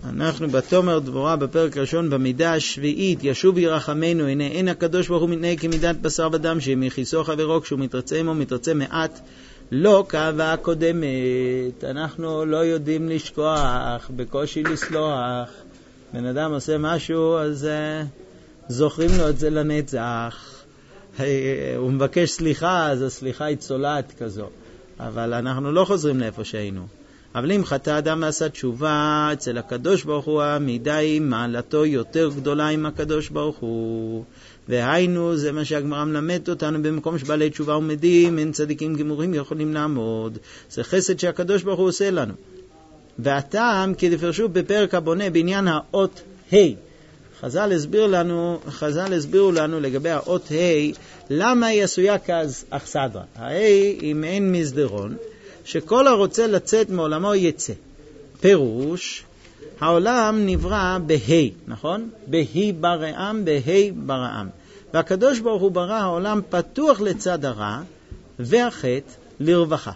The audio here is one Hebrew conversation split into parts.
אנחנו בתומר דבורה בפרק ראשון במידה השביעית, ישוב ירחמנו, הנה אין הקדוש ברוך הוא מתנהג כמידת בשר ודם, שמכיסו חברו כשהוא מתרצה עמו מתרצה מעט, לא כאהבה הקודמת. אנחנו לא יודעים לשכוח, בקושי לסלוח. בן אדם עושה משהו, אז זוכרים לו את זה לנצח. הוא מבקש סליחה, אז הסליחה היא צולעת כזו. אבל אנחנו לא חוזרים לאיפה שהיינו. אבל אם חטא אדם ועשה תשובה, אצל הקדוש ברוך הוא המידה היא מעלתו יותר גדולה עם הקדוש ברוך הוא. והיינו, זה מה שהגמרא מלמד אותנו, במקום שבעלי תשובה עומדים, אין צדיקים גמורים יכולים לעמוד. זה חסד שהקדוש ברוך הוא עושה לנו. והטעם, כי דפרשו בפרק הבונה בעניין האות ה'. חז"ל הסבירו לנו לגבי האות ה', למה היא עשויה כאכסדרה. ה' היא מעין מסדרון, שכל הרוצה לצאת מעולמו יצא. פירוש, העולם נברא בה', נכון? בה' ברעם, בה' ברעם. והקדוש ברוך הוא ברא העולם פתוח לצד הרע, והחטא לרווחה.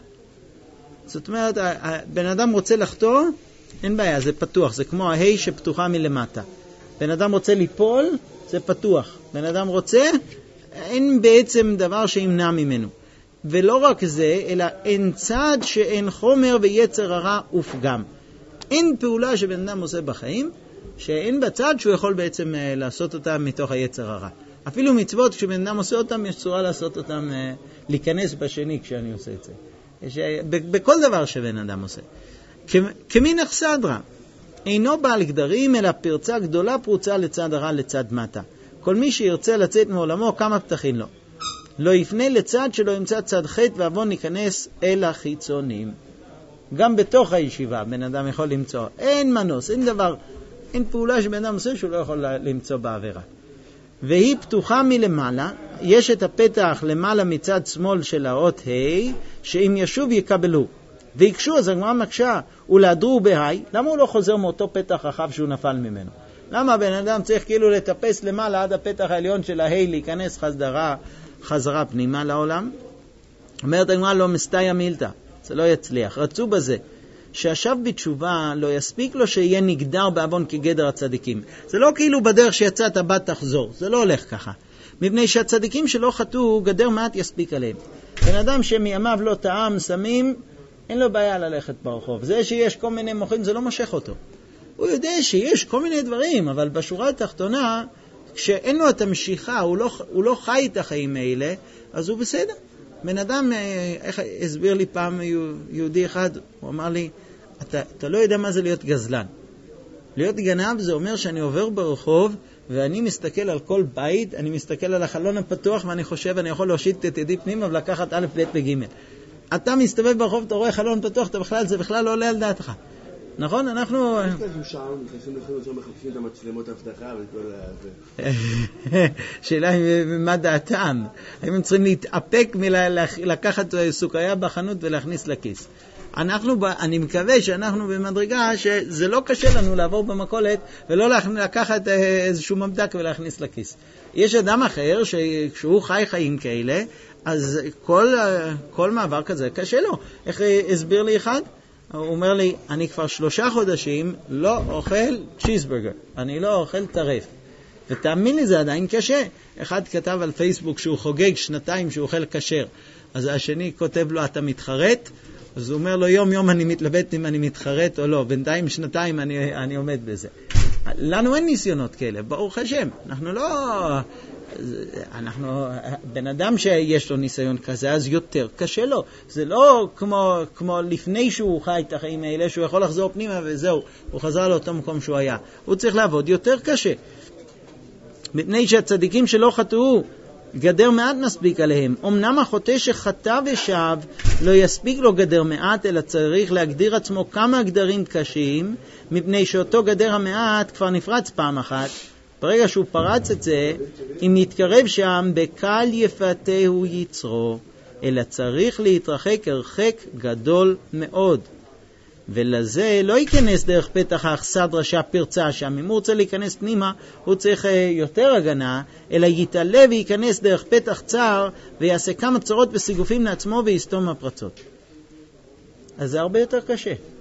זאת אומרת, בן אדם רוצה לחטוא, אין בעיה, זה פתוח, זה כמו הה' שפתוחה מלמטה. בן אדם רוצה ליפול, זה פתוח. בן אדם רוצה, אין בעצם דבר שימנע ממנו. ולא רק זה, אלא אין צד שאין חומר ויצר הרע ופגם. אין פעולה שבן אדם עושה בחיים, שאין בצד שהוא יכול בעצם לעשות אותה מתוך היצר הרע. אפילו מצוות, כשבן אדם עושה אותם, יש צורה לעשות אותם, להיכנס בשני כשאני עושה את זה. בכל דבר שבן אדם עושה. כמין אכסדרה, אינו בעל גדרים, אלא פרצה גדולה פרוצה לצד הרע לצד מטה. כל מי שירצה לצאת מעולמו, כמה פתחים לו. לא יפנה לצד שלא ימצא צד חטא ועוון ניכנס אל החיצונים. גם בתוך הישיבה בן אדם יכול למצוא. אין מנוס, אין דבר, אין פעולה שבן אדם עושה שהוא לא יכול למצוא בעבירה. והיא פתוחה מלמעלה, יש את הפתח למעלה מצד שמאל של האות ה', שאם ישוב יקבלו. ויקשו, אז הגמרא מקשה, ולהדרו בהי, למה הוא לא חוזר מאותו פתח רחב שהוא נפל ממנו? למה בן אדם צריך כאילו לטפס למעלה עד הפתח העליון של ההי, להיכנס חזרה פנימה לעולם? אומרת הגמרא, לא מסתיה מילתא, זה לא יצליח. רצו בזה, שהשב בתשובה לא יספיק לו שיהיה נגדר בעוון כגדר הצדיקים. זה לא כאילו בדרך שיצאת בת תחזור, זה לא הולך ככה. מפני שהצדיקים שלא חטאו, גדר מעט יספיק עליהם. בן אדם שמימיו לא טעם סמים, אין לו בעיה ללכת ברחוב. זה שיש כל מיני מוחים, זה לא משך אותו. הוא יודע שיש כל מיני דברים, אבל בשורה התחתונה, כשאין לו את המשיכה, הוא לא חי את החיים האלה, אז הוא בסדר. בן אדם, איך הסביר לי פעם יהודי אחד, הוא אמר לי, אתה לא יודע מה זה להיות גזלן. להיות גנב זה אומר שאני עובר ברחוב, ואני מסתכל על כל בית, אני מסתכל על החלון הפתוח, ואני חושב, אני יכול להושיט את ידי פנימה ולקחת א' ב' וג'. אתה מסתובב ברחוב, אתה רואה חלון פתוח, זה בכלל לא עולה על דעתך. נכון? אנחנו... שאלה מה דעתם. האם הם צריכים להתאפק מלקחת סוכריה בחנות ולהכניס לכיס. אני מקווה שאנחנו במדרגה שזה לא קשה לנו לעבור במכולת ולא לקחת איזשהו ממתק ולהכניס לכיס. יש אדם אחר שכשהוא חי חיים כאלה, אז כל מעבר כזה קשה לו. איך הסביר לי אחד? הוא אומר לי, אני כבר 3 חודשים לא אוכל צ'יזברגר, אני לא אוכל טרף. ותאמין לי, זה עדיין קשה. אחד כתב על פייסבוק שהוא חוגג 2 שהוא אוכל כשר. אז השני כותב לו, אתה מתחרט? אז הוא אומר לו, יום אני מתלבט אם אני מתחרט או לא. בינתיים 2 אני עומד בזה. לנו אין ניסיונות כאלה, ברוך השם. בן אדם שיש לו ניסיון כזה, אז יותר קשה לו. זה לא כמו לפני שהוא חי את החיים האלה, שהוא יכול לחזור פנימה וזהו, הוא חזר לאותו מקום שהוא היה. הוא צריך לעבוד יותר קשה. מפני שהצדיקים שלא חטאו, גדר מעט מספיק עליהם. אמנם החוטא שחטא ושב, לא יספיק לו גדר מעט, אלא צריך להגדיר עצמו כמה גדרים קשים, מפני שאותו גדר המעט כבר נפרץ פעם אחת. ברגע שהוא פרץ את זה, אם יתקרב שם, בקל יפתהו יצרו, אלא צריך להתרחק הרחק גדול מאוד. ולזה לא ייכנס דרך פתח האכסדרה שהפרצה שם. אם הוא רוצה להיכנס פנימה, הוא צריך יותר הגנה, אלא יתעלה וייכנס דרך פתח צר, ויעשה כמה צרות וסיגופים לעצמו ויסתום הפרצות. אז זה הרבה יותר קשה.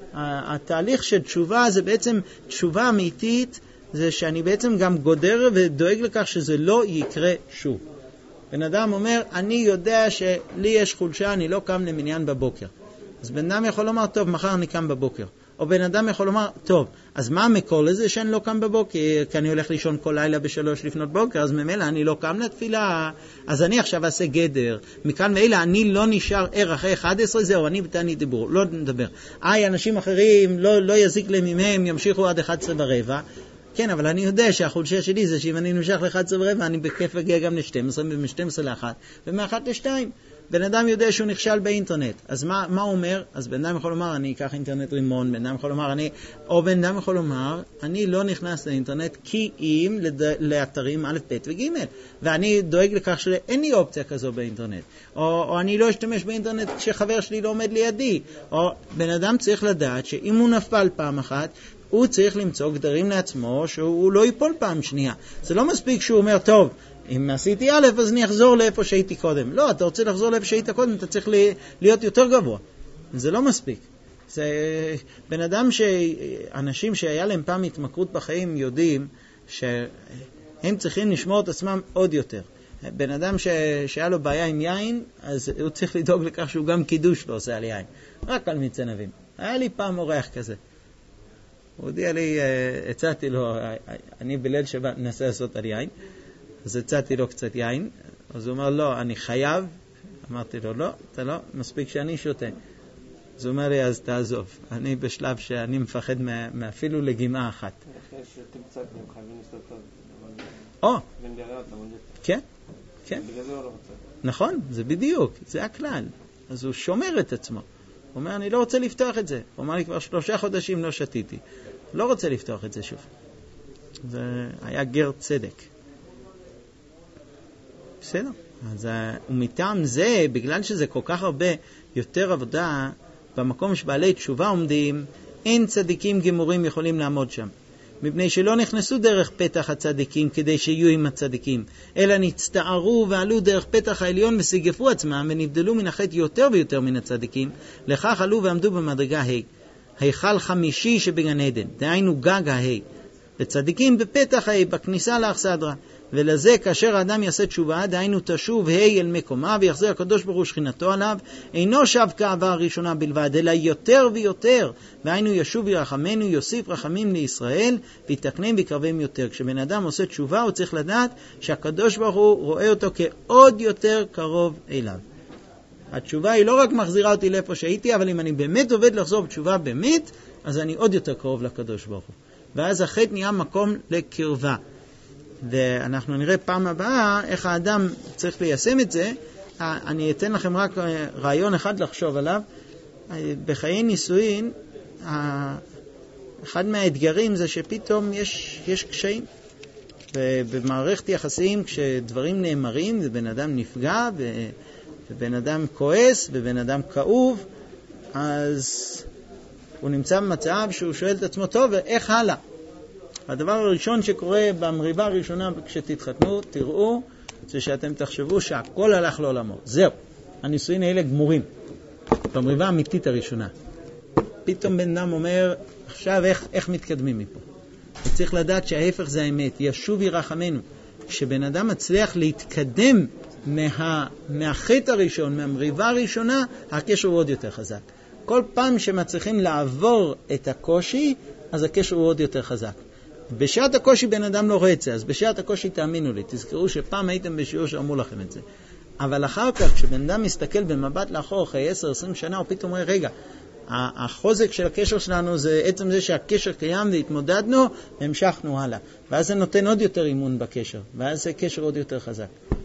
התהליך של תשובה זה בעצם תשובה אמיתית, זה שאני בעצם גם גודר ודואג לכך שזה לא יקרה שוב. בן אדם אומר, אני יודע שלי יש חולשה, אני לא קם למניין בבוקר. אז בן אדם יכול לומר, טוב, מחר אני קם בבוקר. או בן אדם יכול לומר, טוב, אז מה המקור לזה שאני לא קם בבוקר? כי אני הולך לישון כל לילה ב3 לפנות בוקר, אז ממילא אני לא קם לתפילה, אז אני עכשיו אעשה גדר. מכאן ואלה אני לא נשאר ער אחרי 11, זהו, אני בתעני דיבור, לא נדבר. אנשים אחרים, לא יזיק להם ממהם, ימשיכו עד 11:15. כן, אבל אני יודע שהחולשה שלי זה שאם אני נמשך ל11:15, אני בכיף אגיע גם ל12, ומ12 ל1, ומ1 ל2. בן אדם יודע שהוא נכשל באינטרנט. אז מה הוא אומר? אז בן אדם יכול לומר, אני אקח אינטרנט רימון, בן אדם יכול לומר, או בן אדם יכול לומר, אני לא נכנס לאינטרנט כי אם לאתרים א', ב' וג', ואני דואג לכך שאין לי אופציה כזו באינטרנט. או אני לא אשתמש באינטרנט כשחבר שלי לא עומד לידי. או בן אדם צריך לדעת שאם הוא נפל פעם אחת, הוא צריך למצוא גדרים לעצמו שהוא לא ייפול פעם שנייה. זה לא מספיק שהוא אומר, טוב, אם עשיתי א', אז אני אחזור לאיפה שהייתי קודם. לא, אתה רוצה לחזור לאיפה שהיית קודם, אתה צריך להיות יותר גבוה. זה לא מספיק. זה בן אדם אנשים שהיה להם פעם התמכרות בחיים יודעים שהם צריכים לשמור את עצמם עוד יותר. בן אדם שהיה לו בעיה עם יין, אז הוא צריך לדאוג לכך שהוא גם קידוש לא עושה על יין. רק על מיץ ענבים. היה לי פעם אורח כזה. הוא הודיע לי, הצעתי לו, אני בליל שבת ננסה לעשות על יין, אז הצעתי לו קצת יין, אז הוא אומר, לא, אני חייב. אמרתי לו, לא, אתה לא, מספיק שאני שותה. אז הוא אומר לי, אז תעזוב. אני בשלב שאני מפחד מאפילו לגימה אחת. שותים קצת, הם חייבים לשתות טוב. כן, כן. בגלל זה הוא לא רוצה. נכון, זה בדיוק, זה הכלל. אז הוא שומר את עצמו. הוא אומר, אני לא רוצה לפתוח את זה. הוא אומר לי, כבר 3 חודשים לא שתיתי. לא רוצה לפתוח את זה שוב. זה היה גר צדק. בסדר. אז, ומטעם זה, בגלל שזה כל כך הרבה יותר עבודה, במקום שבעלי תשובה עומדים, אין צדיקים גמורים יכולים לעמוד שם. מפני שלא נכנסו דרך פתח הצדיקים כדי שיהיו עם הצדיקים, אלא נצטערו ועלו דרך פתח העליון וסיגפו עצמם ונבדלו מן החטא יותר ויותר מן הצדיקים, לכך עלו ועמדו במדרגה היכל חמישי שבגן עדן, דהיינו גג לצדיקים בפתח בכניסה לאכסדרה. ולזה כאשר האדם יעשה תשובה, דהיינו תשוב אל מקומה ויחזיר הקדוש ברוך הוא שכינתו עליו, אינו שב כעבר הראשונה בלבד, אלא יותר ויותר, והיינו ישוב ירחמנו, יוסיף רחמים לישראל ויתקנם ויקרבם יותר. כשבן אדם עושה תשובה הוא צריך לדעת שהקדוש ברוך הוא רואה אותו כעוד יותר קרוב אליו. התשובה היא לא רק מחזירה אותי לאיפה שהייתי, אבל אם אני באמת עובד לחזור בתשובה באמת, אז אני עוד יותר קרוב לקדוש ברוך הוא. ואז החטא נהיה מקום לקרבה. ואנחנו נראה פעם הבאה איך האדם צריך ליישם את זה. אני אתן לכם רק רעיון אחד לחשוב עליו. בחיי נישואין, אחד מהאתגרים זה שפתאום יש קשיים. ובמערכת יחסים כשדברים נאמרים ובן אדם נפגע ובן אדם כועס ובן אדם כאוב, אז הוא נמצא במצב שהוא שואל את עצמו, טוב, איך הלאה? הדבר הראשון שקורה במריבה הראשונה כשתתחתנו, תראו, זה שאתם תחשבו שהכל הלך לעולמו. זהו, הנישואין האלה גמורים. במריבה האמיתית הראשונה. פתאום בן אדם אומר, עכשיו איך מתקדמים מפה? צריך לדעת שההפך זה האמת, ישוב ירחמנו. כשבן אדם מצליח להתקדם מהחטא הראשון, מהמריבה הראשונה, הקשר הוא עוד יותר חזק. כל פעם שמצליחים לעבור את הקושי, אז הקשר הוא עוד יותר חזק. בשעת הקושי בן אדם לא רצה, אז בשעת הקושי תאמינו לי, תזכרו שפעם הייתם בשיעור שאמרו לכם את זה. אבל אחר כך, כשבן אדם מסתכל במבט לאחור אחרי 10-20 שנה, הוא פתאום אומר, רגע, החוזק של הקשר שלנו זה עצם זה שהקשר קיים והתמודדנו, והמשכנו הלאה. ואז זה נותן עוד יותר אימון בקשר, ואז זה קשר עוד יותר חזק.